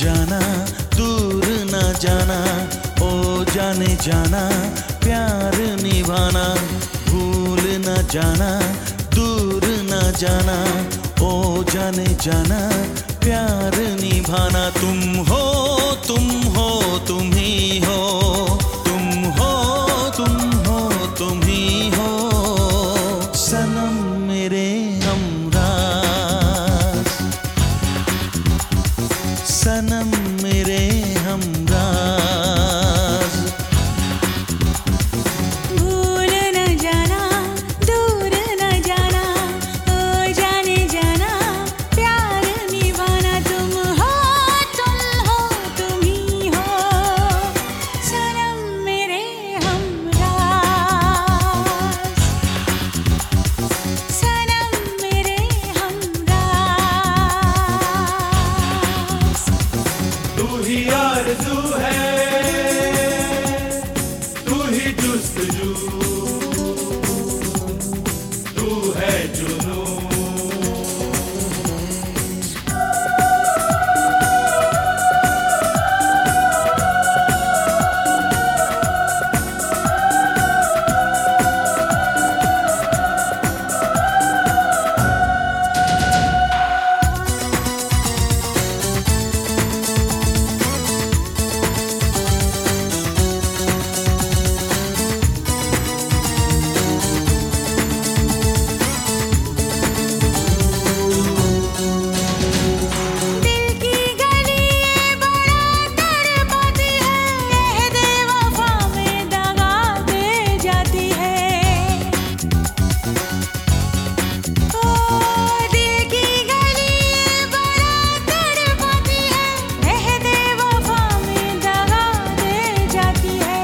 जाना दूर न जाना, ओ जाने जाना प्यार निभाना। भूल न जाना दूर न जाना, ओ जाने जाना प्यार निभाना। तुम हो तुम हो तुम ही हो, तुम हो तुम हो तुम ही हो, सनम मेरे हमराज, सनम मेरे हमराज। भूल न जाना दूर न जाना, ओ जाने जाना प्यार निभाना। तुम हो तुम ही हो, सनम मेरे हमराज, सनम मेरे हमराज। तू ही आरज़ू है, तू ही जुस्तजू, तू है जुनून। दिल की गली ये बड़ा तड़पाती है, दे वफा में दगा दे जाती है। ओ दिल की गली ये बड़ा तड़पाती है, दे वफा में दगा दे जाती है।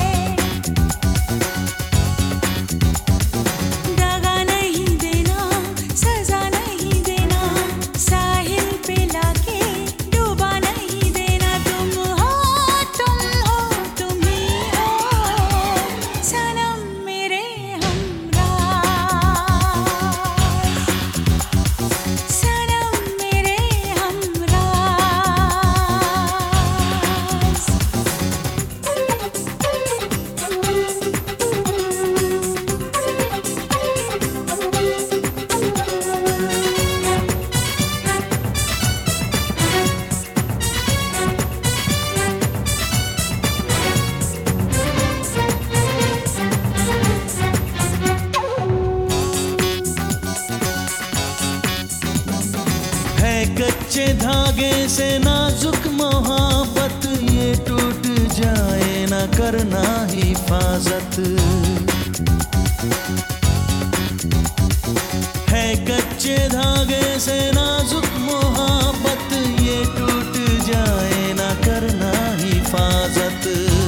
दगा नहीं देना, सजा नहीं देना, साहिल पे लाके डूबा नहीं देना। तुम हो तुम ही हो, सनम मेरे हमराज, सनम मेरे हमराज। है कच्चे धागे से नाजुक मोहब्बत, ये टूट जाए ना करना हिफाजत। है कच्चे धागे से नाजुक मोहब्बत, ये टूट जाए ना करना हिफाजत।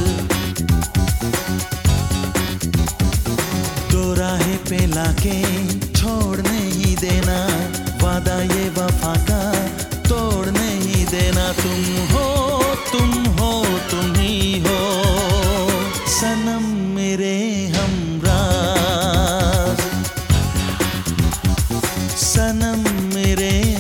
दो राहें पे लाके छोड़ नहीं देना, वादा ये वफा का तोड़ नहीं देना। तुम हो तुम ही हो, सनम मेरे हमराज, सनम मेरे